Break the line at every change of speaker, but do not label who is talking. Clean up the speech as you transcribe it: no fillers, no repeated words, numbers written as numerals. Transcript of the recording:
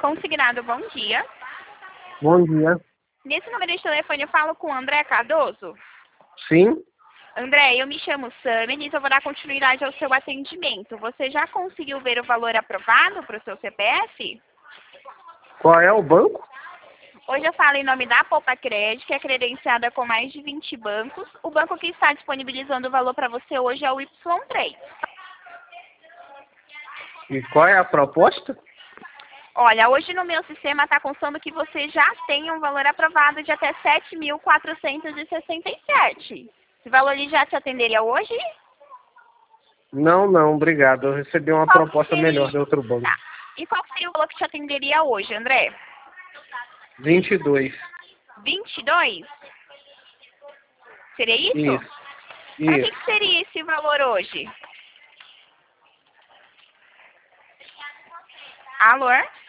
Consignado, bom dia.
Bom dia.
Nesse número de telefone eu falo com o André Cardoso.
Sim?
André, eu me chamo Samiris, eu vou dar continuidade ao seu atendimento. Você já conseguiu ver o valor aprovado para o seu CPF?
Qual é o banco?
Hoje eu falo em nome da Poupa Crédito, que é credenciada com mais de 20 bancos. O banco que está disponibilizando o valor para você hoje é o Y3.
E qual é a proposta?
Olha, hoje no meu sistema está constando que você já tem um valor aprovado de até 7.467. Esse valor ali já te atenderia hoje?
Não, obrigado. Eu recebi uma
Qual que
proposta
seria?
melhor de outro banco.
Tá. E qual que seria o valor que te atenderia hoje, André?
22.
22? Seria isso?
Isso.
Para
Isso.
que seria esse valor hoje? Alô?